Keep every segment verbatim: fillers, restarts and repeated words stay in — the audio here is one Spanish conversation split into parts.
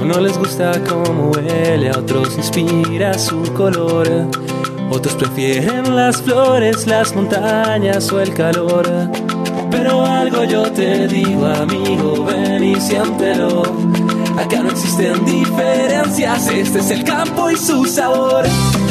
No les gusta cómo huele, a otros inspira su color. Otros prefieren las flores, las montañas o el calor. Pero algo yo te digo, amigo, ven y siéntelo. Acá no existen diferencias, este es el campo y su sabor.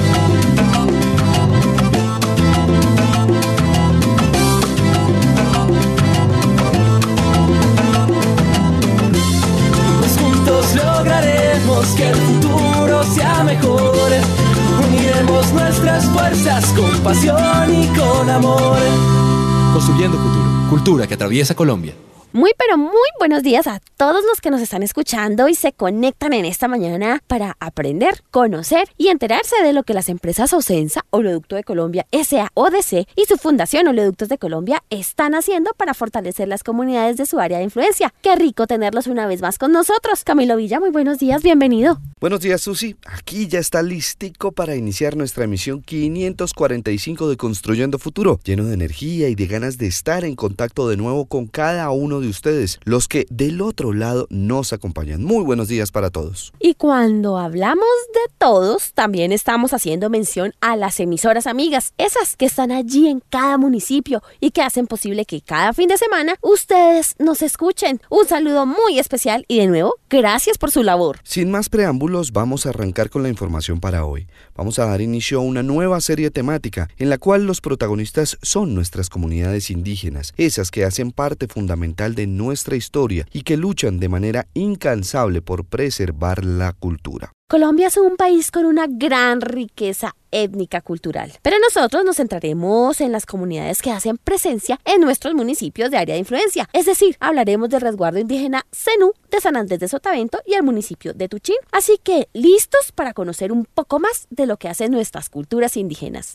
Pues juntos lograremos que el futuro sea mejor. Uniremos nuestras fuerzas con pasión y con amor. Construyendo futuro. Cultura que atraviesa Colombia. Muy pero muy buenos días a todos los que nos están escuchando y se conectan en esta mañana para aprender, conocer y enterarse de lo que las empresas Ocensa, Oleoducto de Colombia, S A O D C y su fundación Oleoductos de Colombia están haciendo para fortalecer las comunidades de su área de influencia. Qué rico tenerlos una vez más con nosotros. Camilo Villa, muy buenos días, bienvenido. Buenos días, Susi. Aquí ya está listico para iniciar nuestra emisión quinientos cuarenta y cinco de Construyendo Futuro, lleno de energía y de ganas de estar en contacto de nuevo con cada uno de ustedes, los que del otro lado nos acompañan. Muy buenos días para todos. Y cuando hablamos de todos, también estamos haciendo mención a las emisoras amigas, esas que están allí en cada municipio y que hacen posible que cada fin de semana ustedes nos escuchen. Un saludo muy especial y de nuevo, gracias por su labor. Sin más preámbulos, vamos a arrancar con la información para hoy. Vamos a dar inicio a una nueva serie temática en la cual los protagonistas son nuestras comunidades indígenas, esas que hacen parte fundamental de nuestra historia y que luchan de manera incansable por preservar la cultura. Colombia es un país con una gran riqueza étnica cultural, pero nosotros nos centraremos en las comunidades que hacen presencia en nuestros municipios de área de influencia, es decir, hablaremos del resguardo indígena Zenú de San Andrés de Sotavento y el municipio de Tuchín, así que listos para conocer un poco más de lo que hacen nuestras culturas indígenas.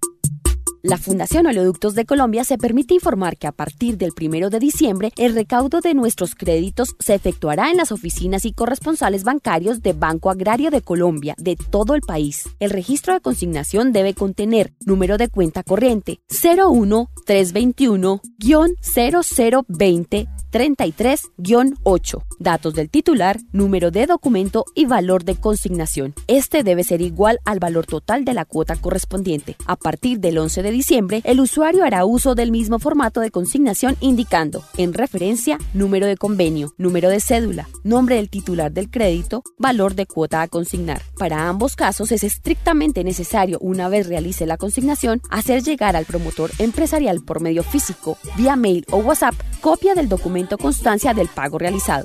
La Fundación Oleoductos de Colombia se permite informar que a partir del primero de diciembre, el recaudo de nuestros créditos se efectuará en las oficinas y corresponsales bancarios de Banco Agrario de Colombia de todo el país. El registro de consignación debe contener número de cuenta corriente cero uno tres veintiuno cero cero veinte treinta y tres ocho, datos del titular, número de documento y valor de consignación. Este debe ser igual al valor total de la cuota correspondiente. A partir del once de diciembre, el usuario hará uso del mismo formato de consignación indicando, en referencia, número de convenio, número de cédula, nombre del titular del crédito, valor de cuota a consignar. Para ambos casos es estrictamente necesario, una vez realice la consignación, hacer llegar al promotor empresarial por medio físico, vía mail o WhatsApp, copia del documento constancia del pago realizado.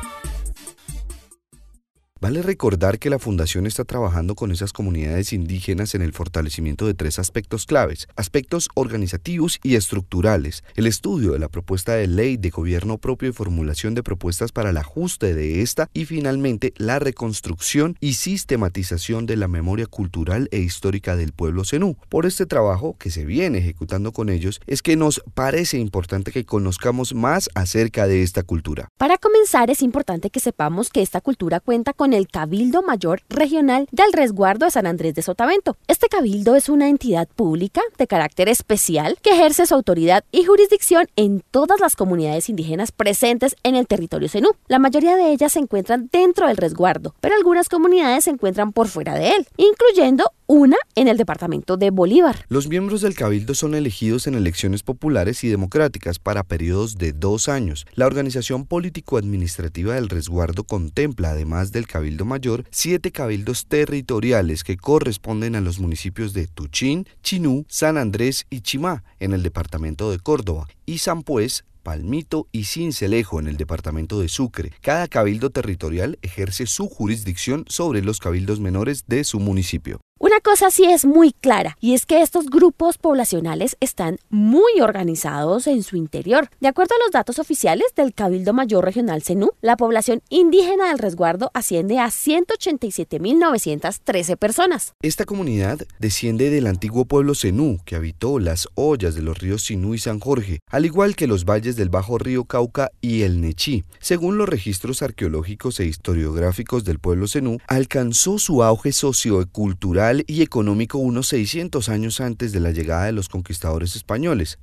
Vale recordar que la Fundación está trabajando con esas comunidades indígenas en el fortalecimiento de tres aspectos claves, aspectos organizativos y estructurales, el estudio de la propuesta de ley de gobierno propio y formulación de propuestas para el ajuste de esta y finalmente la reconstrucción y sistematización de la memoria cultural e histórica del pueblo zenú. Por este trabajo que se viene ejecutando con ellos es que nos parece importante que conozcamos más acerca de esta cultura. Para comenzar es importante que sepamos que esta cultura cuenta con el Cabildo Mayor Regional del Resguardo de San Andrés de Sotavento. Este cabildo es una entidad pública de carácter especial que ejerce su autoridad y jurisdicción en todas las comunidades indígenas presentes en el territorio zenú. La mayoría de ellas se encuentran dentro del resguardo, pero algunas comunidades se encuentran por fuera de él, incluyendo una en el departamento de Bolívar. Los miembros del Cabildo son elegidos en elecciones populares y democráticas para periodos de dos años. La organización político-administrativa del resguardo contempla, además del Cabildo Mayor, siete cabildos territoriales que corresponden a los municipios de Tuchín, Chinú, San Andrés y Chimá, en el departamento de Córdoba, y Sampués, Palmito y Sincelejo en el departamento de Sucre. Cada cabildo territorial ejerce su jurisdicción sobre los cabildos menores de su municipio. Una cosa sí es muy clara, y es que estos grupos poblacionales están muy organizados en su interior. De acuerdo a los datos oficiales del Cabildo Mayor Regional Zenú, la población indígena del resguardo asciende a ciento ochenta y siete mil novecientas trece personas. Esta comunidad desciende del antiguo pueblo zenú que habitó las ollas de los ríos Sinú y San Jorge, al igual que los valles del Bajo Río Cauca y el Nechí. Según los registros arqueológicos e historiográficos del pueblo zenú, alcanzó su auge sociocultural y económico unos seiscientos años antes de la llegada de los conquistadores españoles.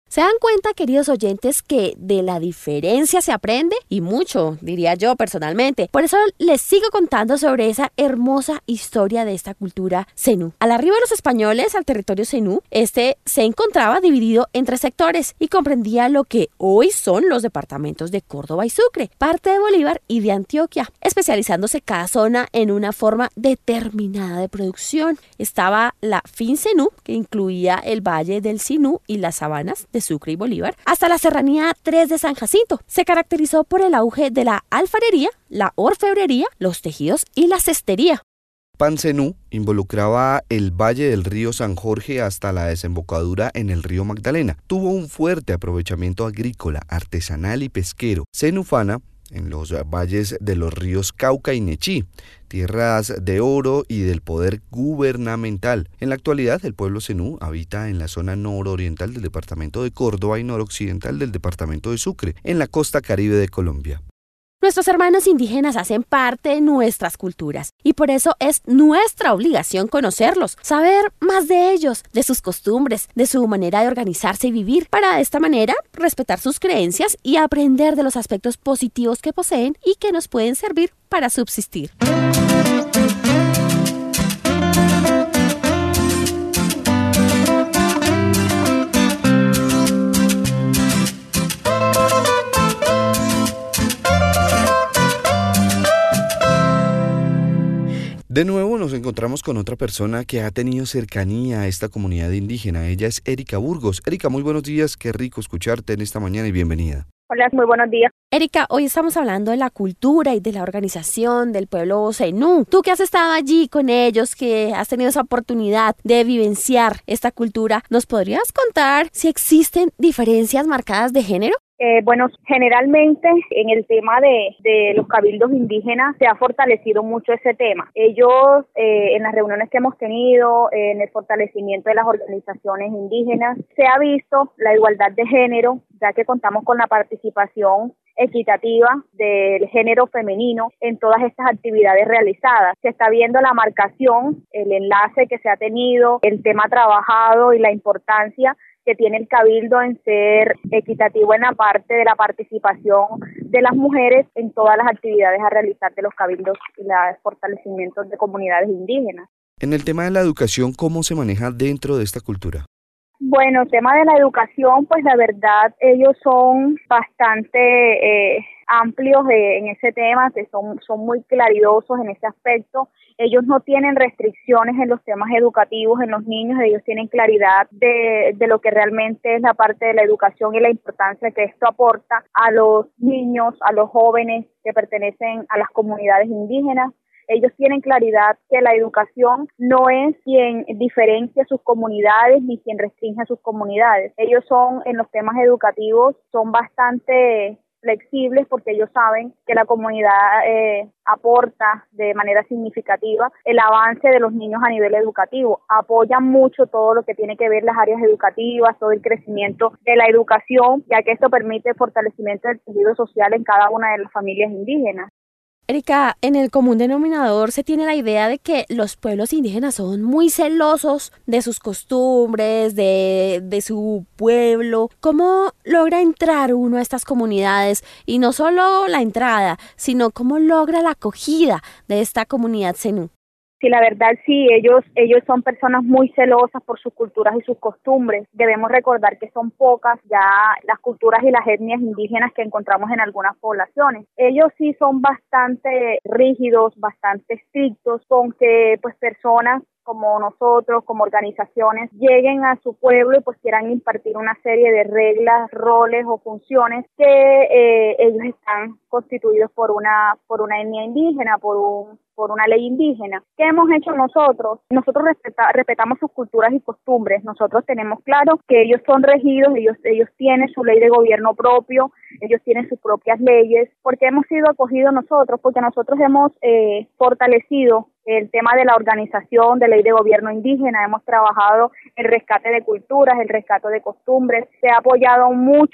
¿Se dan cuenta, queridos oyentes, que de la diferencia se aprende? Y mucho, diría yo personalmente. Por eso les sigo contando sobre esa hermosa historia de esta cultura zenú. Al arribo de los españoles al territorio zenú, este se encontraba dividido en tres sectores y comprendía lo que hoy son los departamentos de Córdoba y Sucre, parte de Bolívar y de Antioquia, especializándose cada zona en una forma determinada de producción. Estaba la Fin Zenú, que incluía el Valle del Sinú y las sabanas de Sucre y Bolívar, hasta la Serranía tres de San Jacinto. Se caracterizó por el auge de la alfarería, la orfebrería, los tejidos y la cestería. Panzenú involucraba el valle del río San Jorge hasta la desembocadura en el río Magdalena. Tuvo un fuerte aprovechamiento agrícola, artesanal y pesquero. Zenufana en los valles de los ríos Cauca y Nechí, tierras de oro y del poder gubernamental. En la actualidad, el pueblo zenú habita en la zona nororiental del departamento de Córdoba y noroccidental del departamento de Sucre, en la costa caribe de Colombia. Nuestros hermanos indígenas hacen parte de nuestras culturas y por eso es nuestra obligación conocerlos, saber más de ellos, de sus costumbres, de su manera de organizarse y vivir, para de esta manera respetar sus creencias y aprender de los aspectos positivos que poseen y que nos pueden servir para subsistir. De nuevo nos encontramos con otra persona que ha tenido cercanía a esta comunidad indígena. Ella es Erika Burgos. Erika, muy buenos días, qué rico escucharte en esta mañana y bienvenida. Hola, muy buenos días. Erika, hoy estamos hablando de la cultura y de la organización del pueblo zenú. Tú que has estado allí con ellos, que has tenido esa oportunidad de vivenciar esta cultura, ¿nos podrías contar si existen diferencias marcadas de género? Eh, bueno, generalmente en el tema de, de los cabildos indígenas se ha fortalecido mucho ese tema. Ellos, eh, en las reuniones que hemos tenido, eh, en el fortalecimiento de las organizaciones indígenas, se ha visto la igualdad de género, ya que contamos con la participación equitativa del género femenino en todas estas actividades realizadas. Se está viendo la marcación, el enlace que se ha tenido, el tema trabajado y la importancia que tiene el cabildo en ser equitativo en la parte de la participación de las mujeres en todas las actividades a realizar de los cabildos y los fortalecimientos de comunidades indígenas. En el tema de la educación, ¿cómo se maneja dentro de esta cultura? Bueno, el tema de la educación, pues la verdad, ellos son bastante eh, amplios eh, en ese tema, que son, son muy claridosos en ese aspecto. Ellos no tienen restricciones en los temas educativos en los niños, ellos tienen claridad de, de lo que realmente es la parte de la educación y la importancia que esto aporta a los niños, a los jóvenes que pertenecen a las comunidades indígenas. Ellos tienen claridad que la educación no es quien diferencia sus comunidades ni quien restringe a sus comunidades. Ellos son, en los temas educativos, son bastante flexibles porque ellos saben que la comunidad eh, aporta de manera significativa el avance de los niños a nivel educativo. Apoyan mucho todo lo que tiene que ver las áreas educativas, todo el crecimiento de la educación, ya que esto permite el fortalecimiento del tejido social en cada una de las familias indígenas. Erika, en el común denominador se tiene la idea de que los pueblos indígenas son muy celosos de sus costumbres, de, de su pueblo. ¿Cómo logra entrar uno a estas comunidades? Y no solo la entrada, sino cómo logra la acogida de esta comunidad zenú. Sí, la verdad sí, ellos ellos son personas muy celosas por sus culturas y sus costumbres. Debemos recordar que son pocas ya las culturas y las etnias indígenas que encontramos en algunas poblaciones. Ellos sí son bastante rígidos, bastante estrictos con que pues personas como nosotros, como organizaciones, lleguen a su pueblo y pues quieran impartir una serie de reglas, roles o funciones que eh, ellos están constituidos por una por una etnia indígena, por un por una ley indígena. ¿Qué hemos hecho nosotros? Nosotros respeta, respetamos sus culturas y costumbres. Nosotros tenemos claro que ellos son regidos, ellos ellos tienen su ley de gobierno propio, ellos tienen sus propias leyes. ¿Por qué hemos sido acogidos nosotros? Porque nosotros hemos eh, fortalecido el tema de la organización de ley de gobierno indígena, hemos trabajado el rescate de culturas, el rescate de costumbres, se ha apoyado mucho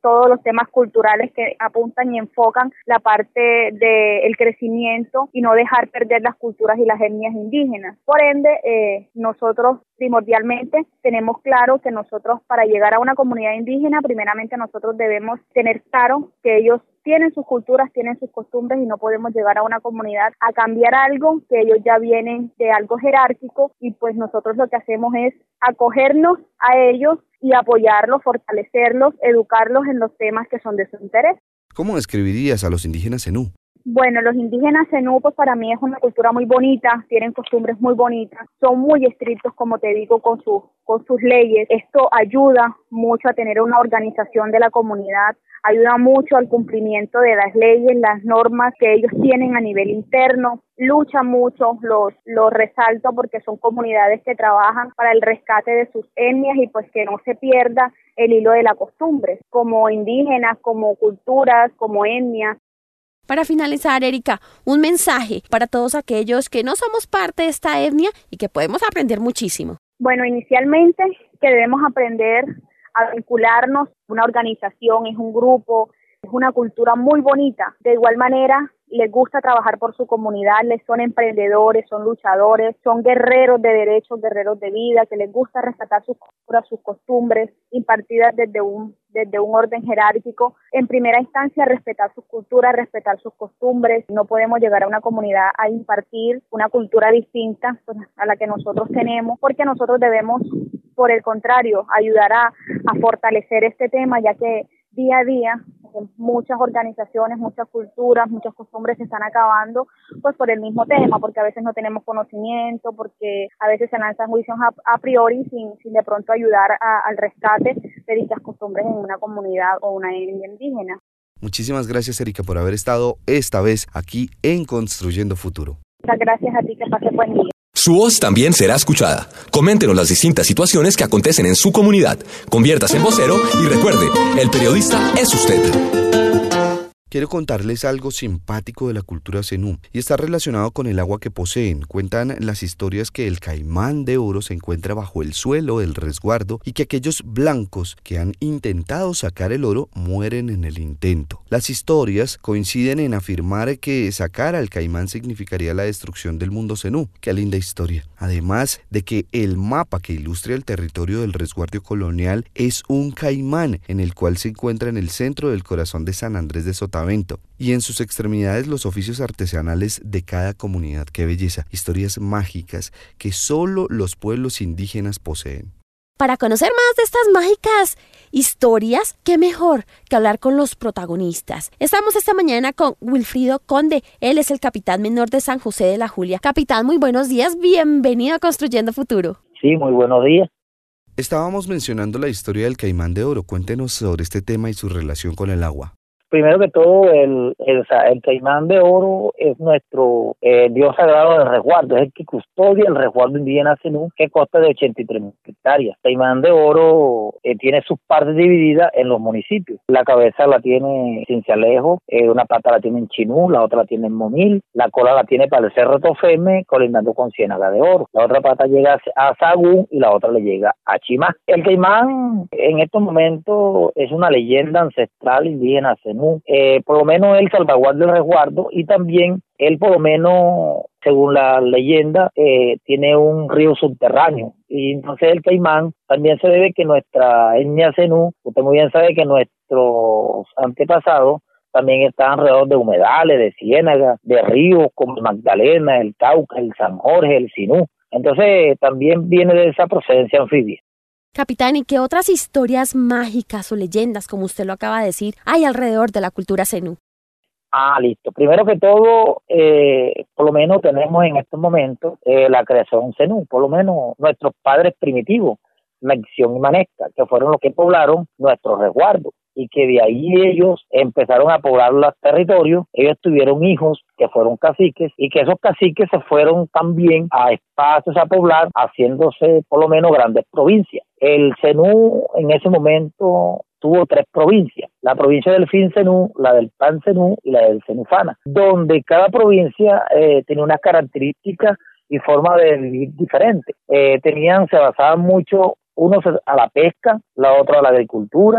todos los temas culturales que apuntan y enfocan la parte del crecimiento y no dejar perder las culturas y las etnias indígenas. Por ende, eh, nosotros primordialmente tenemos claro que nosotros para llegar a una comunidad indígena, primeramente nosotros debemos tener claro que ellos tienen sus culturas, tienen sus costumbres y no podemos llegar a una comunidad a cambiar algo que ellos ya vienen de algo jerárquico y pues nosotros lo que hacemos es acogernos a ellos y apoyarlos, fortalecerlos, educarlos en los temas que son de su interés. ¿Cómo describirías a los indígenas zenú? Bueno, los indígenas zenú, pues para mí es una cultura muy bonita, tienen costumbres muy bonitas, son muy estrictos, como te digo, con sus con sus leyes. Esto ayuda mucho a tener una organización de la comunidad, ayuda mucho al cumplimiento de las leyes, las normas que ellos tienen a nivel interno, luchan mucho, los, los resalto porque son comunidades que trabajan para el rescate de sus etnias y pues que no se pierda el hilo de la costumbre, como indígenas, como culturas, como etnias. Para finalizar, Erika, un mensaje para todos aquellos que no somos parte de esta etnia y que podemos aprender muchísimo. Bueno, inicialmente que debemos aprender a vincularnos, una organización, es un grupo, es una cultura muy bonita. De igual manera, les gusta trabajar por su comunidad, les son emprendedores, son luchadores, son guerreros de derechos, guerreros de vida, que les gusta rescatar sus culturas, sus costumbres, impartidas desde un, desde un orden jerárquico. En primera instancia, respetar sus culturas, respetar sus costumbres. No podemos llegar a una comunidad a impartir una cultura distinta pues, a la que nosotros tenemos, porque nosotros debemos, por el contrario, ayudar a, a fortalecer este tema, ya que día a día muchas organizaciones, muchas culturas, muchas costumbres se están acabando pues por el mismo tema, porque a veces no tenemos conocimiento, porque a veces se lanzan juicios a, a priori sin, sin de pronto ayudar a, al rescate de dichas costumbres en una comunidad o una etnia indígena. Muchísimas gracias, Erika, por haber estado esta vez aquí en Construyendo Futuro. Muchas gracias a ti, que pases buen día. Su voz también será escuchada. Coméntenos las distintas situaciones que acontecen en su comunidad. Conviértase en vocero y recuerde, el periodista es usted. Quiero contarles algo simpático de la cultura zenú y está relacionado con el agua que poseen. Cuentan las historias que el caimán de oro se encuentra bajo el suelo del resguardo y que aquellos blancos que han intentado sacar el oro mueren en el intento. Las historias coinciden en afirmar que sacar al caimán significaría la destrucción del mundo zenú. Qué linda historia. Además de que el mapa que ilustra el territorio del resguardo colonial es un caimán en el cual se encuentra en el centro del corazón de San Andrés de Sotavento y en sus extremidades los oficios artesanales de cada comunidad. ¡Qué belleza! Historias mágicas que solo los pueblos indígenas poseen. Para conocer más de estas mágicas historias, qué mejor que hablar con los protagonistas. Estamos esta mañana con Wilfrido Conde, él es el capitán menor de San José de la Julia. Capitán, muy buenos días, bienvenido a Construyendo Futuro. Sí, muy buenos días. Estábamos mencionando la historia del caimán de oro. Cuéntenos sobre este tema y su relación con el agua. Primero que todo, el, el, el caimán de oro es nuestro eh, dios sagrado del resguardo, es el que custodia el resguardo indígena zenú, que consta de ochenta y tres mil hectáreas. El caimán de oro eh, tiene sus partes divididas en los municipios. La cabeza la tiene en Cincelejo, eh, una pata la tiene en Chinú, la otra la tiene en Monil, la cola la tiene para el Cerro Tofeme, colindando con Ciénaga de Oro. La otra pata llega a Sagún y la otra le llega a Chimá. El caimán en estos momentos es una leyenda ancestral indígena zenú. Eh, por lo menos él salvaguarda el resguardo y también él por lo menos, según la leyenda, eh, tiene un río subterráneo y entonces el caimán también se debe que nuestra etnia zenú, usted muy bien sabe que nuestros antepasados también están alrededor de humedales, de ciénagas, de ríos como el Magdalena, el Cauca, el San Jorge, el Sinú, entonces también viene de esa procedencia anfibia. Capitán, ¿y qué otras historias mágicas o leyendas, como usted lo acaba de decir, hay alrededor de la cultura zenú? Ah, listo. Primero que todo, eh, por lo menos tenemos en estos momentos eh, la creación zenú, por lo menos nuestros padres primitivos, Mexión y Manesca, que fueron los que poblaron nuestros resguardos y que de ahí ellos empezaron a poblar los territorios. Ellos tuvieron hijos que fueron caciques y que esos caciques se fueron también a espacios a poblar, haciéndose por lo menos grandes provincias. El zenú en ese momento tuvo tres provincias, la provincia del Fin Zenú, la del Pan Zenú y la del Zenufana, donde cada provincia eh, tenía unas características y forma de vivir diferentes. Eh, tenían, se basaban mucho, unos a la pesca, la otra a la agricultura,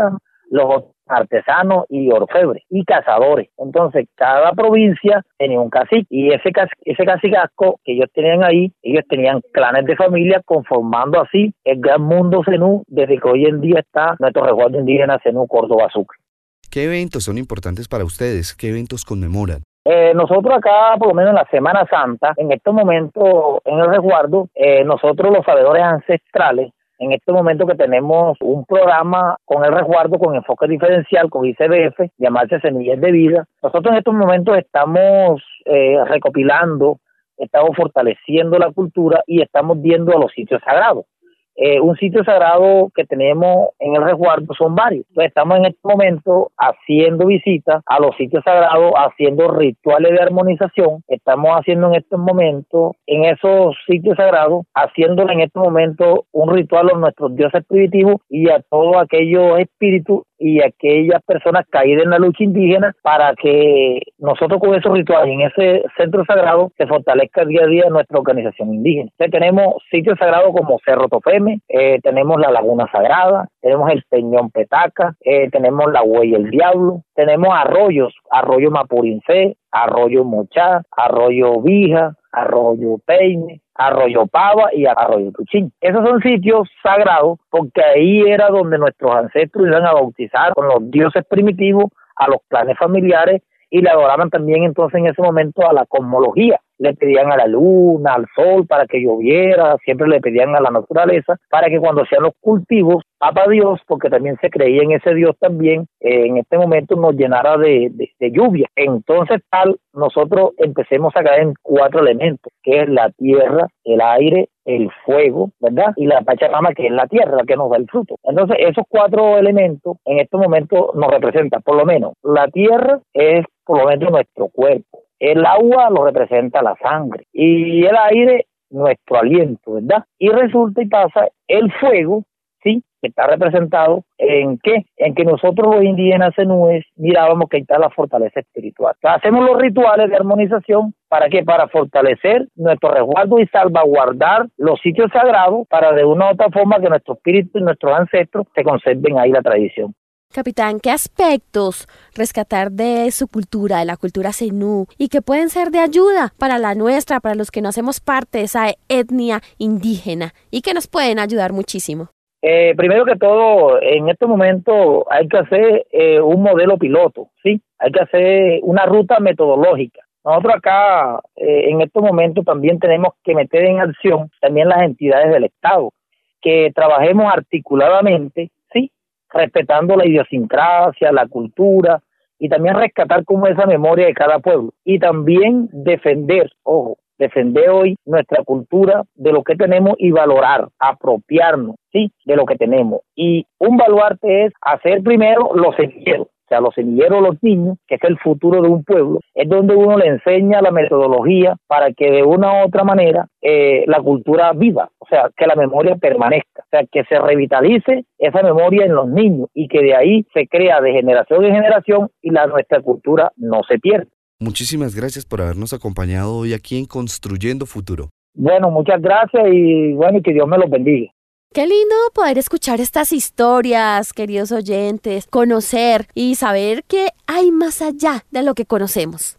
los artesanos y orfebres y cazadores. Entonces cada provincia tenía un cacique y ese ese cacicazgo que ellos tenían ahí, ellos tenían clanes de familia conformando así el gran mundo zenú desde que hoy en día está nuestro resguardo indígena Zenú Córdoba Sucre. ¿Qué eventos son importantes para ustedes? ¿Qué eventos conmemoran? Eh, nosotros acá, por lo menos en la Semana Santa, en estos momentos en el resguardo, eh, nosotros los sabedores ancestrales, en este momento que tenemos un programa con el resguardo con enfoque diferencial con I C B F, llamarse Semillas de Vida. Nosotros en estos momentos estamos eh, recopilando, estamos fortaleciendo la cultura y estamos viendo a los sitios sagrados. Eh, un sitio sagrado que tenemos en el resguardo son varios. Entonces estamos en este momento haciendo visitas a los sitios sagrados, haciendo rituales de armonización. Estamos haciendo en estos momentos, en esos sitios sagrados, haciéndole en este momento un ritual a nuestros dioses primitivos y a todos aquellos espíritus y aquellas personas caídas en la lucha indígena para que nosotros con esos rituales en ese centro sagrado se fortalezca día a día nuestra organización indígena. Entonces tenemos sitios sagrados como Cerro Tofeme, eh, tenemos la Laguna Sagrada, tenemos el Peñón Petaca, eh, tenemos la Huella del Diablo, tenemos arroyos, arroyo Mapurincé, arroyo Mochá, arroyo Vija, arroyo Peine, arroyo Pava y arroyo Tuchín. Esos son sitios sagrados porque ahí era donde nuestros ancestros iban a bautizar con los dioses primitivos a los clanes familiares y le adoraban también entonces en ese momento a la cosmología. Le pedían a la luna, al sol para que lloviera, siempre le pedían a la naturaleza para que cuando hacían los cultivos, Papa Dios, porque también se creía en ese Dios también, eh, en este momento nos llenara de, de, de lluvia. Entonces tal, nosotros empecemos a caer en cuatro elementos, que es la tierra, el aire, el fuego, ¿verdad? Y la Pachamama, que es la tierra, la que nos da el fruto. Entonces esos cuatro elementos en este momento nos representan, por lo menos, la tierra es por lo menos nuestro cuerpo. El agua lo representa la sangre y el aire nuestro aliento, ¿verdad? Y resulta y pasa el fuego, ¿sí? Que está representado en qué, en que nosotros los indígenas zenúes mirábamos que ahí está la fortaleza espiritual. Entonces, hacemos los rituales de armonización, ¿para qué? Para fortalecer nuestro resguardo y salvaguardar los sitios sagrados para de una u otra forma que nuestro espíritu y nuestros ancestros se conserven ahí la tradición. Capitán, ¿qué aspectos rescatar de su cultura, de la cultura zenú, y que pueden ser de ayuda para la nuestra, para los que no hacemos parte de esa etnia indígena y que nos pueden ayudar muchísimo? Eh, primero que todo, en este momento hay que hacer eh, un modelo piloto, ¿sí? Hay que hacer una ruta metodológica. Nosotros acá, eh, en estos momentos, también tenemos que meter en acción también las entidades del Estado, que trabajemos articuladamente, ¿sí? Respetando la idiosincrasia, la cultura y también rescatar como esa memoria de cada pueblo y también defender, ojo, defender hoy nuestra cultura de lo que tenemos y valorar, apropiarnos, sí, de lo que tenemos. Y un baluarte es hacer primero los semilleros, o sea, los semilleros de los niños, que es el futuro de un pueblo, es donde uno le enseña la metodología para que de una u otra manera eh, la cultura viva, o sea, que la memoria permanezca, o sea, que se revitalice esa memoria en los niños y que de ahí se crea de generación en generación y la nuestra cultura no se pierda. Muchísimas gracias por habernos acompañado hoy aquí en Construyendo Futuro. Bueno, muchas gracias y bueno, y que Dios me los bendiga. Qué lindo poder escuchar estas historias, queridos oyentes, conocer y saber que hay más allá de lo que conocemos.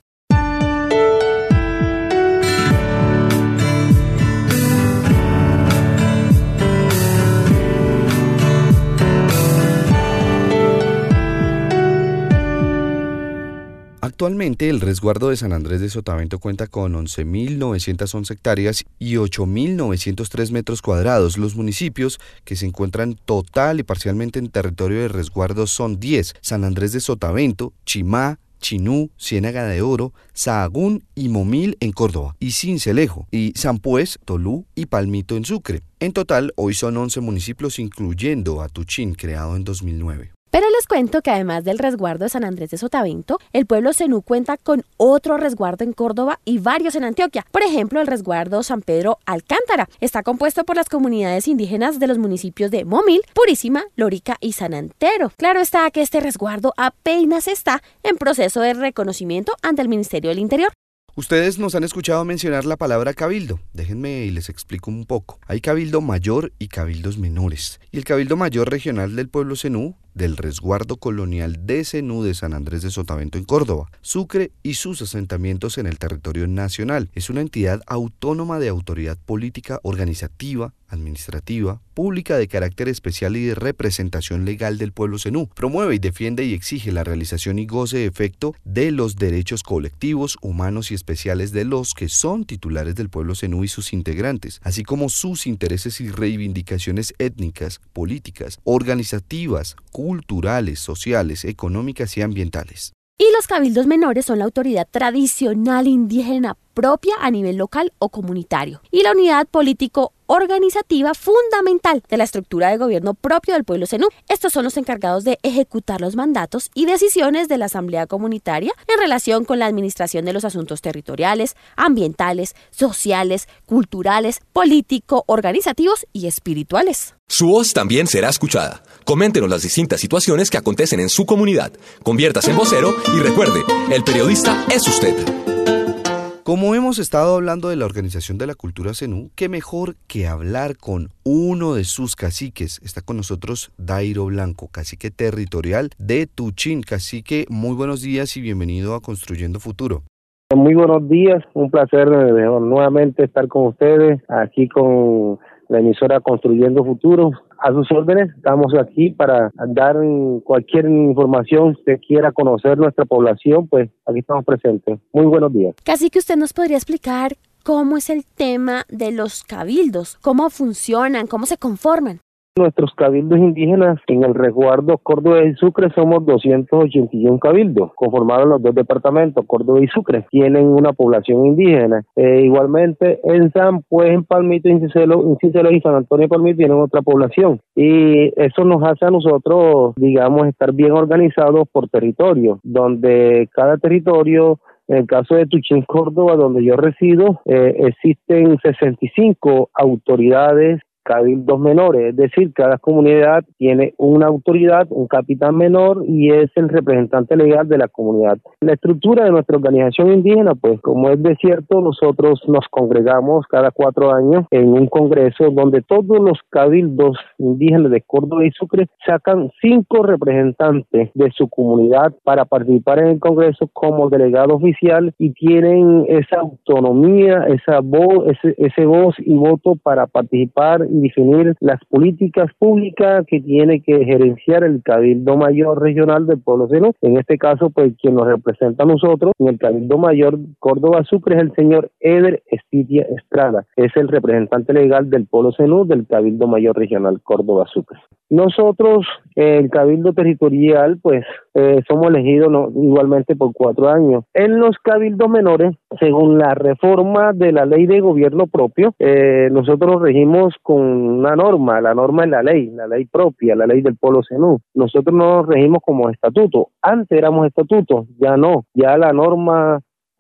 Actualmente, el resguardo de San Andrés de Sotavento cuenta con once mil novecientas once hectáreas y ocho mil novecientos tres metros cuadrados. Los municipios que se encuentran total y parcialmente en territorio de resguardo son diez: San Andrés de Sotavento, Chimá, Chinú, Ciénaga de Oro, Sahagún y Momil en Córdoba, y Sincelejo, y Sampués, Tolú y Palmito en Sucre. En total, hoy son once municipios, incluyendo a Tuchín, creado en dos mil nueve. Pero les cuento que además del resguardo de San Andrés de Sotavento, el pueblo zenú cuenta con otro resguardo en Córdoba y varios en Antioquia. Por ejemplo, el resguardo San Pedro Alcántara está compuesto por las comunidades indígenas de los municipios de Momil, Purísima, Lórica y San Antero. Claro está que este resguardo apenas está en proceso de reconocimiento ante el Ministerio del Interior. Ustedes nos han escuchado mencionar la palabra cabildo. Déjenme y les explico un poco. Hay cabildo mayor y cabildos menores. Y el cabildo mayor regional del pueblo zenú del resguardo colonial de Zenú de San Andrés de Sotavento en Córdoba, Sucre y sus asentamientos en el territorio nacional. Es una entidad autónoma de autoridad política, organizativa, administrativa, pública de carácter especial y de representación legal del pueblo zenú. Promueve y defiende y exige la realización y goce de efecto de los derechos colectivos, humanos y especiales de los que son titulares del pueblo zenú y sus integrantes, así como sus intereses y reivindicaciones étnicas, políticas, organizativas, culturales, sociales, económicas y ambientales. Y los cabildos menores son la autoridad tradicional indígena propia a nivel local o comunitario y la unidad político-organizativa fundamental de la estructura de gobierno propio del pueblo zenú. Estos son los encargados de ejecutar los mandatos y decisiones de la asamblea comunitaria en relación con la administración de los asuntos territoriales, ambientales, sociales, culturales, político-organizativos y espirituales. Su voz también será escuchada. Coméntenos las distintas situaciones que acontecen en su comunidad. Conviértase en vocero y recuerde, el periodista es usted. Como hemos estado hablando de la Organización de la Cultura Zenú, qué mejor que hablar con uno de sus caciques. Está con nosotros Dairo Blanco, cacique territorial de Tuchín. Cacique, muy buenos días y bienvenido a Construyendo Futuro. Muy buenos días, un placer nuevamente estar con ustedes, aquí con la emisora Construyendo Futuro. A sus órdenes, estamos aquí para dar cualquier información que quiera conocer nuestra población, pues aquí estamos presentes. Muy buenos días. Casi que usted nos podría explicar cómo es el tema de los cabildos, cómo funcionan, cómo se conforman. Nuestros cabildos indígenas en el resguardo Córdoba y Sucre somos doscientos ochenta y uno cabildos, conformados en los dos departamentos, Córdoba y Sucre. Tienen una población indígena. Eh, igualmente en San, pues en Palmito, Cincelo, Cincelo y San Antonio de Palmito tienen otra población. Y eso nos hace a nosotros, digamos, estar bien organizados por territorio, donde cada territorio, en el caso de Tuchín, Córdoba, donde yo resido, eh, existen sesenta y cinco autoridades, cabildos menores, es decir, cada comunidad tiene una autoridad, un capitán menor y es el representante legal de la comunidad. La estructura de nuestra organización indígena, pues como es de cierto, nosotros nos congregamos cada cuatro años en un congreso donde todos los cabildos indígenas de Córdoba y Sucre sacan cinco representantes de su comunidad para participar en el congreso como delegado oficial y tienen esa autonomía, esa voz, ese, ese voz y voto para participar y definir las políticas públicas que tiene que gerenciar el Cabildo Mayor Regional del Pueblo Zenú. En este caso, pues quien nos representa a nosotros en el Cabildo Mayor Córdoba Sucre es el señor Eder Estitia Estrada, es el representante legal del Pueblo Zenú del Cabildo Mayor Regional Córdoba Sucre. Nosotros, el Cabildo Territorial, pues eh, somos elegidos no, igualmente por cuatro años. En los cabildos menores, según la reforma de la ley de gobierno propio, eh, nosotros nos regimos con una norma, la norma es la ley, la ley propia, la ley del pueblo zenú. Nosotros no nos regimos como estatuto, antes éramos estatutos, ya no, ya la norma,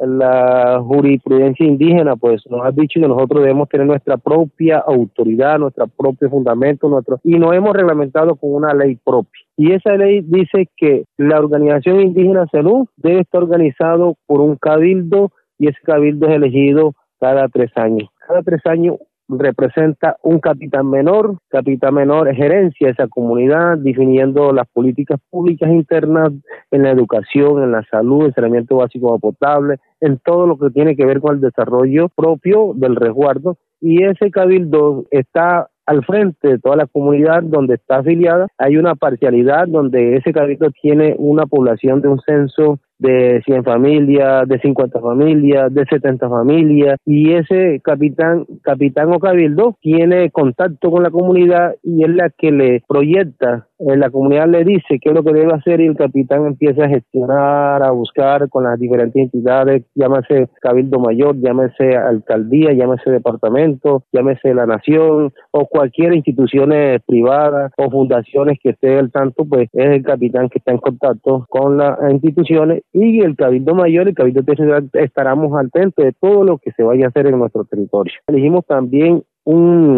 la jurisprudencia indígena pues nos ha dicho que nosotros debemos tener nuestra propia autoridad, nuestro propio fundamento, nuestro y nos hemos reglamentado con una ley propia. Y esa ley dice que la organización indígena Zenú debe estar organizado por un cabildo y ese cabildo es elegido cada tres años. Cada tres años representa un capitán menor, capitán menor es gerencia de esa comunidad, definiendo las políticas públicas internas en la educación, en la salud, en saneamiento básico agua potable, en todo lo que tiene que ver con el desarrollo propio del resguardo, y ese cabildo está al frente de toda la comunidad donde está afiliada. Hay una parcialidad donde ese cabildo tiene una población de un censo de cien familias, de cincuenta familias, de setenta familias, y ese capitán, capitán o cabildo tiene contacto con la comunidad y es la que le proyecta, eh, la comunidad le dice qué es lo que debe hacer y el capitán empieza a gestionar, a buscar con las diferentes entidades, llámese cabildo mayor, llámese alcaldía, llámese departamento, llámese la nación o cualquier institución privada o fundaciones que esté al tanto, pues es el capitán que está en contacto con las instituciones y el Cabildo Mayor, el Cabildo Territorial, estaremos atentos de todo lo que se vaya a hacer en nuestro territorio. Elegimos también un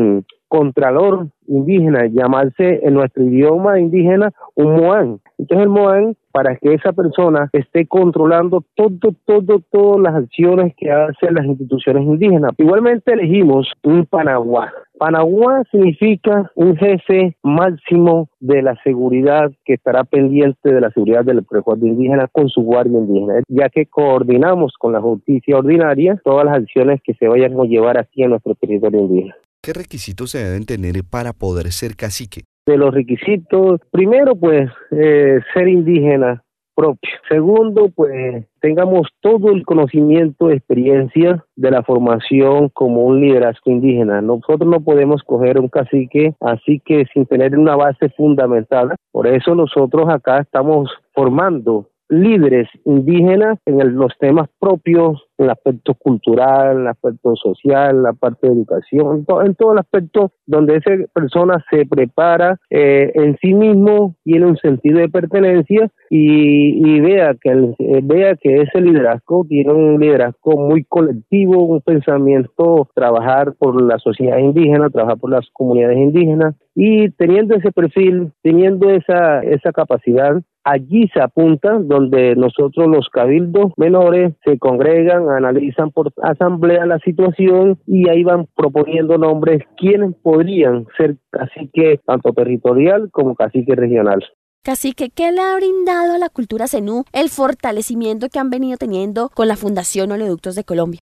contralor indígena llamarse en nuestro idioma indígena un moán. Entonces el moán, para que esa persona esté controlando todo, todo, todas las acciones que hacen las instituciones indígenas. Igualmente elegimos un panaguá. Panaguá significa un jefe máximo de la seguridad que estará pendiente de la seguridad del resguardo indígena con su guardia indígena, ya que coordinamos con la justicia ordinaria todas las acciones que se vayan a llevar aquí en nuestro territorio indígena. ¿Qué requisitos se deben tener para poder ser cacique? De los requisitos, primero pues eh, ser indígena propio. Segundo, pues tengamos todo el conocimiento, experiencia de la formación como un liderazgo indígena. Nosotros no podemos coger un cacique así que sin tener una base fundamental. Por eso nosotros acá estamos formando líderes indígenas en el, los temas propios, en el aspecto cultural, en el aspecto social, en la parte de educación, en todo, en todo el aspecto donde esa persona se prepara eh, en sí mismo, tiene un sentido de pertenencia y, y vea que el, eh, vea que ese liderazgo tiene un liderazgo muy colectivo, un pensamiento, trabajar por la sociedad indígena, trabajar por las comunidades indígenas, y teniendo ese perfil, teniendo esa, esa capacidad, allí se apunta donde nosotros los cabildos menores se congregan, analizan por asamblea la situación y ahí van proponiendo nombres quienes podrían ser cacique tanto territorial como cacique regional. Cacique, ¿qué le ha brindado a la cultura cenú el fortalecimiento que han venido teniendo con la Fundación Oleoductos de Colombia?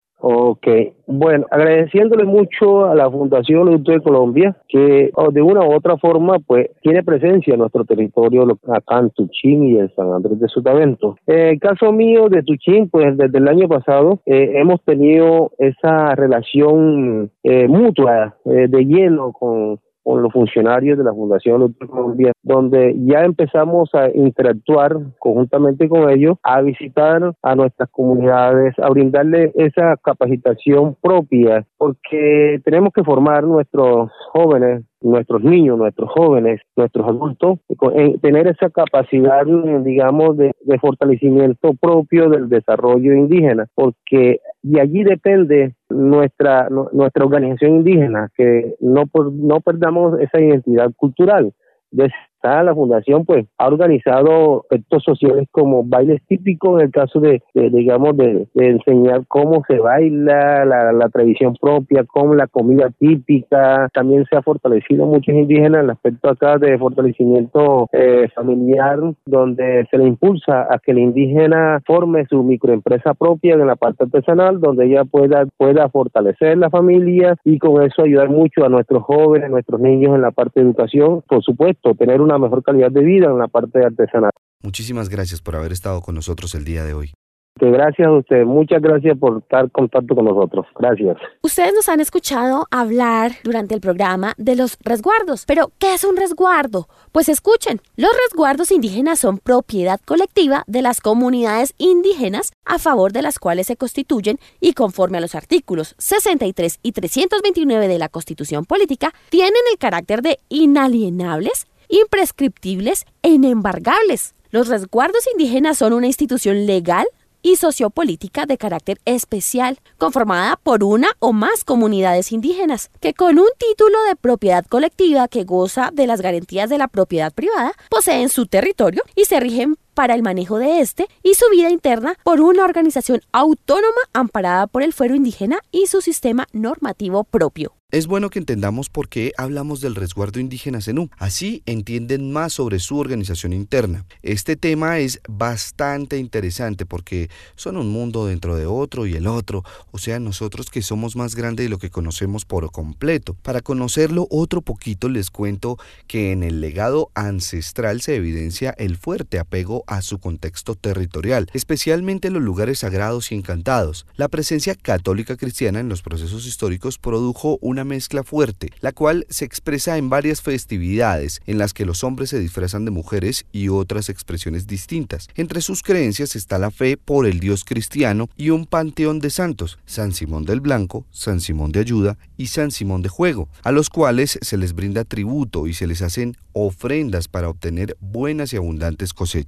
Ok, bueno, agradeciéndole mucho a la Fundación Oleoductos de Colombia, que oh, de una u otra forma, pues, tiene presencia en nuestro territorio, acá en Tuchín y en San Andrés de Sotavento. En el caso mío de Tuchín, pues, desde el año pasado, eh, hemos tenido esa relación eh, mutua, eh, de lleno con... con los funcionarios de la Fundación Oleoductos de Colombia, donde ya empezamos a interactuar conjuntamente con ellos, a visitar a nuestras comunidades, a brindarle esa capacitación propia, porque tenemos que formar nuestros jóvenes, nuestros niños, nuestros jóvenes, nuestros adultos, en tener esa capacidad, digamos, de, de fortalecimiento propio del desarrollo indígena, porque de allí depende nuestra nuestra organización indígena, que no no perdamos esa identidad cultural. De la Fundación pues ha organizado aspectos sociales como bailes típicos, en el caso de, de digamos de, de enseñar cómo se baila, la, la tradición propia, con la comida típica. También se ha fortalecido muchos indígenas en el aspecto acá de fortalecimiento eh, familiar, donde se le impulsa a que el indígena forme su microempresa propia en la parte artesanal, donde ella pueda pueda fortalecer la familia y con eso ayudar mucho a nuestros jóvenes, nuestros niños en la parte de educación, por supuesto, tener una mejor calidad de vida en la parte artesanal. Muchísimas gracias por haber estado con nosotros el día de hoy. Gracias a usted, muchas gracias por estar en contacto con nosotros. Gracias. Ustedes nos han escuchado hablar durante el programa de los resguardos, pero ¿qué es un resguardo? Pues escuchen, los resguardos indígenas son propiedad colectiva de las comunidades indígenas a favor de las cuales se constituyen y conforme a los artículos sesenta y tres y trescientos veintinueve de la Constitución Política tienen el carácter de inalienables, imprescriptibles e inembargables. Los resguardos indígenas son una institución legal y sociopolítica de carácter especial, conformada por una o más comunidades indígenas, que con un título de propiedad colectiva que goza de las garantías de la propiedad privada, poseen su territorio y se rigen para el manejo de este y su vida interna por una organización autónoma amparada por el fuero indígena y su sistema normativo propio. Es bueno que entendamos por qué hablamos del resguardo indígena cenú. Así entienden más sobre su organización interna. Este tema es bastante interesante porque son un mundo dentro de otro y el otro, o sea, nosotros que somos más grandes de lo que conocemos por completo. Para conocerlo otro poquito les cuento que en el legado ancestral se evidencia el fuerte apego a su contexto territorial, especialmente en los lugares sagrados y encantados. La presencia católica cristiana en los procesos históricos produjo una mezcla fuerte, la cual se expresa en varias festividades en las que los hombres se disfrazan de mujeres y otras expresiones distintas. Entre sus creencias está la fe por el Dios cristiano y un panteón de santos, San Simón del Blanco, San Simón de Ayuda y San Simón de Juego, a los cuales se les brinda tributo y se les hacen ofrendas para obtener buenas y abundantes cosechas.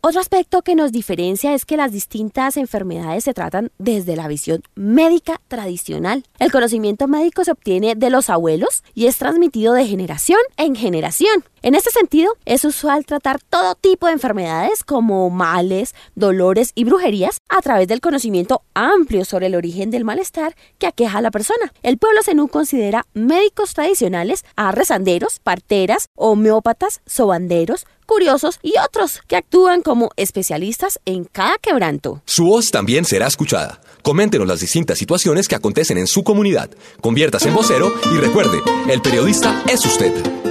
Otro aspecto que nos diferencia es que las distintas enfermedades se tratan desde la visión médica tradicional. El conocimiento médico se obtiene de los abuelos y es transmitido de generación en generación. En este sentido, es usual tratar todo tipo de enfermedades como males, dolores y brujerías a través del conocimiento amplio sobre el origen del malestar que aqueja a la persona. El pueblo zenú considera médicos tradicionales a rezanderos, parteras, homeópatas, sobanderos, curiosos y otros que actúan como especialistas en cada quebranto. Su voz también será escuchada. Coméntenos las distintas situaciones que acontecen en su comunidad. Conviértase en vocero y recuerde, el periodista es usted.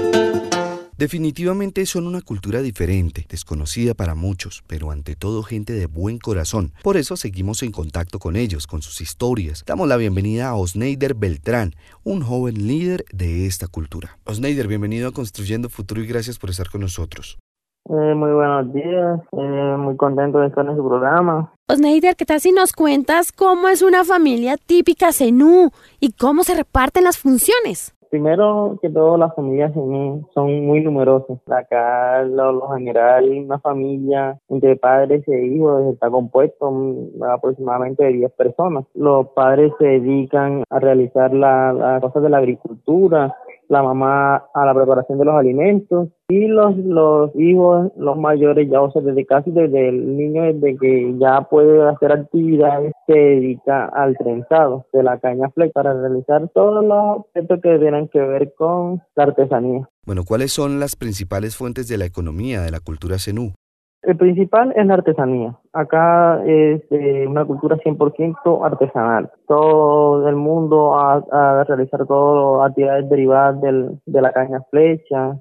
Definitivamente son una cultura diferente, desconocida para muchos, pero ante todo gente de buen corazón. Por eso seguimos en contacto con ellos, con sus historias. Damos la bienvenida a Osneider Beltrán, un joven líder de esta cultura. Osneider, bienvenido a Construyendo Futuro y gracias por estar con nosotros. Eh, muy buenos días, eh, muy contento de estar en su programa. Osneider, ¿qué tal si nos cuentas cómo es una familia típica zenú y cómo se reparten las funciones? Primero que todo, las familias son muy numerosas. Acá, lo, lo general, una familia entre padres e hijos está compuesto aproximadamente de diez personas. Los padres se dedican a realizar las la cosas de la agricultura, la mamá a la preparación de los alimentos y los los hijos, los mayores, ya o sea, desde casi desde el niño, desde que ya puede hacer actividades, se dedica al trenzado de la caña flex para realizar todos los aspectos que tienen que ver con la artesanía. Bueno, ¿cuáles son las principales fuentes de la economía de la cultura zenú? El principal es la artesanía. Acá es eh, una cultura cien por ciento artesanal. Todo el mundo a, a realizar todas las actividades derivadas del, de la caña flecha.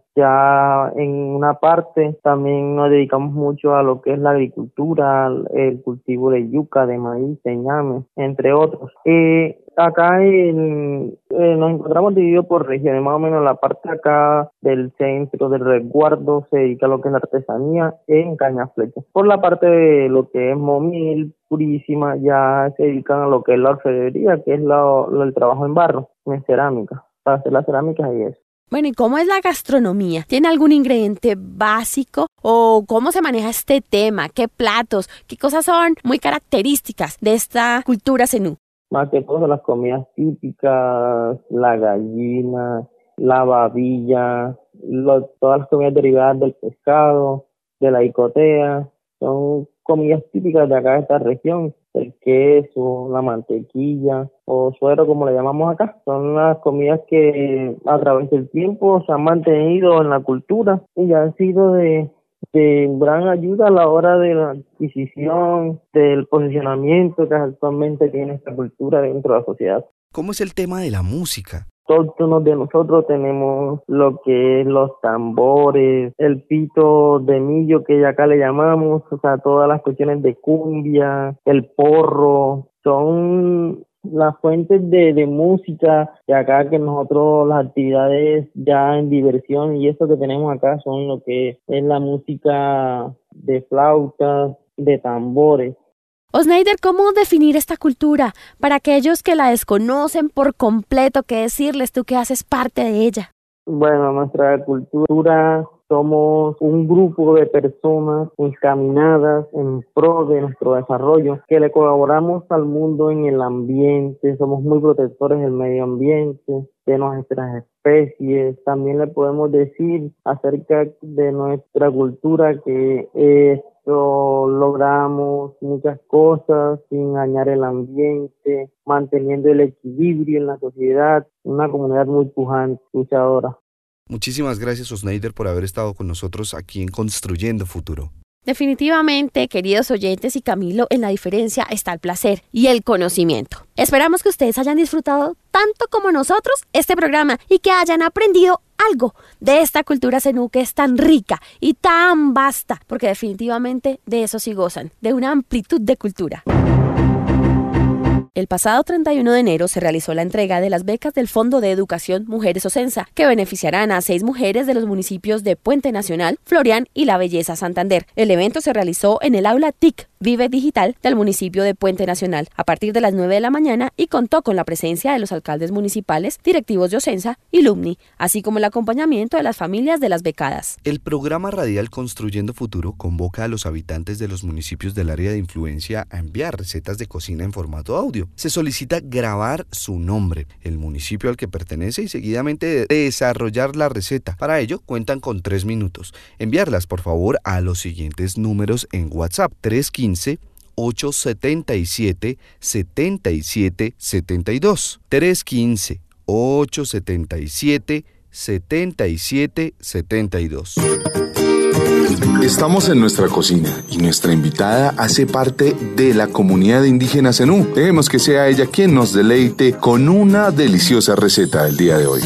Ya en una parte también nos dedicamos mucho a lo que es la agricultura, el cultivo de yuca, de maíz, de ñame, entre otros. Eh, acá en, eh, nos encontramos divididos por regiones, más o menos la parte acá del centro del resguardo se dedica a lo que es la artesanía en caña flecha. Por la parte de lo que es Momil, Purísima, ya se dedican a lo que es la orfebrería, que es lo, lo, el trabajo en barro, en cerámica, para hacer las cerámicas y eso. Bueno, ¿y cómo es la gastronomía? ¿Tiene algún ingrediente básico? ¿O cómo se maneja este tema? ¿Qué platos? ¿Qué cosas son muy características de esta cultura zenú? Más que todo las comidas típicas, la gallina, la babilla, lo, todas las comidas derivadas del pescado, de la icotea, son comidas típicas de acá de esta región. El queso, la mantequilla o suero, como le llamamos acá, son las comidas que a través del tiempo se han mantenido en la cultura y han sido de, de gran ayuda a la hora de la adquisición, del posicionamiento que actualmente tiene esta cultura dentro de la sociedad. ¿Cómo es el tema de la música? Todos de nosotros tenemos lo que es los tambores, el pito de millo que acá le llamamos, o sea, todas las cuestiones de cumbia, el porro, son las fuentes de, de música de acá que nosotros las actividades ya en diversión y eso que tenemos acá son lo que es la música de flautas, de tambores. Osneider, ¿cómo definir esta cultura? Para aquellos que la desconocen por completo, ¿qué decirles tú que haces parte de ella? Bueno, nuestra cultura somos un grupo de personas encaminadas en pro de nuestro desarrollo, que le colaboramos al mundo en el ambiente, somos muy protectores del medio ambiente, de nuestras especies. También le podemos decir acerca de nuestra cultura que es So, logramos muchas cosas sin dañar el ambiente, manteniendo el equilibrio en la sociedad, una comunidad muy pujante, luchadora. Muchísimas gracias, Osneider, por haber estado con nosotros aquí en Construyendo Futuro. Definitivamente, queridos oyentes y Camilo, en la diferencia está el placer y el conocimiento. Esperamos que ustedes hayan disfrutado tanto como nosotros este programa y que hayan aprendido algo de esta cultura zenú que es tan rica y tan vasta, porque definitivamente de eso sí gozan, de una amplitud de cultura. El pasado treinta y uno de enero se realizó la entrega de las becas del Fondo de Educación Mujeres Ocensa, que beneficiarán a seis mujeres de los municipios de Puente Nacional, Florián y La Belleza, Santander. El evento se realizó en el aula T I C Vive Digital del municipio de Puente Nacional a partir de las nueve de la mañana y contó con la presencia de los alcaldes municipales, directivos de Ocensa y Lumni, así como el acompañamiento de las familias de las becadas. El programa radial Construyendo Futuro convoca a los habitantes de los municipios del área de influencia a enviar recetas de cocina en formato audio. Se solicita grabar su nombre, el municipio al que pertenece y seguidamente desarrollar la receta. Para ello cuentan con tres minutos. Enviarlas por favor a los siguientes números en WhatsApp: tres uno cinco, ocho siete siete, siete siete siete dos, tres uno cinco, ocho siete siete, siete siete siete dos. Estamos en nuestra cocina y nuestra invitada hace parte de la comunidad indígena Zenú. Dejemos que sea ella quien nos deleite con una deliciosa receta del día de hoy.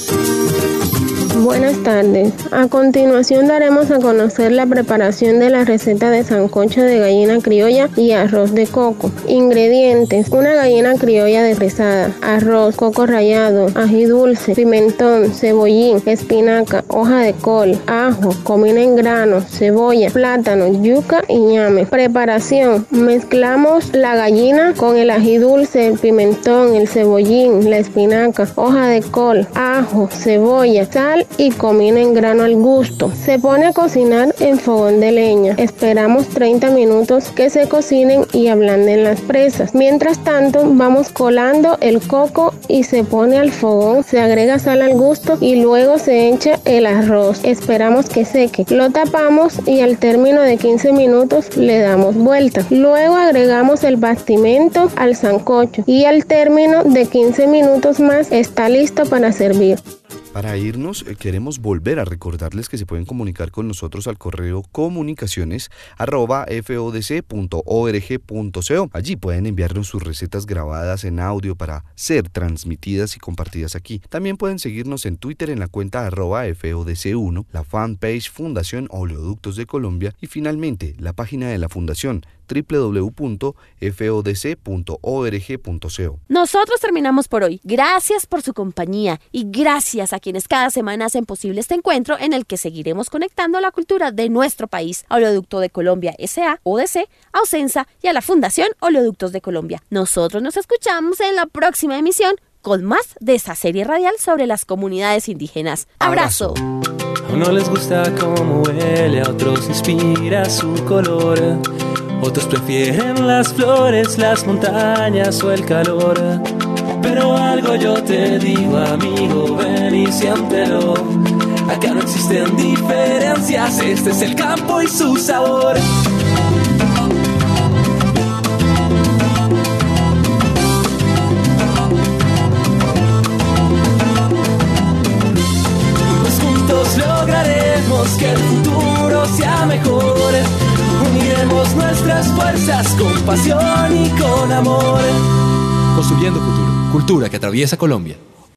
Buenas tardes. A continuación daremos a conocer la preparación de la receta de sancocho de gallina criolla y arroz de coco. Ingredientes: una gallina criolla desrizada, arroz, coco rallado, ají dulce, pimentón, cebollín, espinaca, hoja de col, ajo, comino en grano, cebolla, plátano, yuca y ñame. Preparación: mezclamos la gallina con el ají dulce, el pimentón, el cebollín, la espinaca, hoja de col, ajo, cebolla, sal y comino en grano al gusto. Se pone a cocinar en fogón de leña. Esperamos treinta minutos que se cocinen y ablanden las presas. Mientras tanto, vamos colando el coco y se pone al fogón. Se agrega sal al gusto y luego se echa el arroz. Esperamos que seque. Lo tapamos y al término de quince minutos le damos vuelta. Luego agregamos el bastimento al sancocho y al término de quince minutos más está listo para servir. Para irnos, queremos volver a recordarles que se pueden comunicar con nosotros al correo comunicaciones arroba fodc punto org punto co. Allí pueden enviarnos sus recetas grabadas en audio para ser transmitidas y compartidas aquí. También pueden seguirnos en Twitter en la cuenta arroba fodc uno, la fanpage Fundación Oleoductos de Colombia y finalmente la página de la Fundación doble u doble u doble u punto fodc punto org punto co. Nosotros terminamos por hoy. Gracias por su compañía y gracias a quienes cada semana hacen posible este encuentro en el que seguiremos conectando la cultura de nuestro país, a Oleoducto de Colombia S A, O D C, a Ocensa y a la Fundación Oleoductos de Colombia. Nosotros nos escuchamos en la próxima emisión con más de esta serie radial sobre las comunidades indígenas. ¡Abrazo! A uno les gusta cómo huele, a otros inspira su color. Otros prefieren las flores, las montañas o el calor. Pero algo yo te digo, amigo, ven y siéntelo. Acá no existen diferencias, este es el campo y su sabor. Pues juntos lograremos que el futuro sea mejor. Uniremos nuestras fuerzas con pasión y con amor. Construyendo futuro. Cultura que atraviesa Colombia.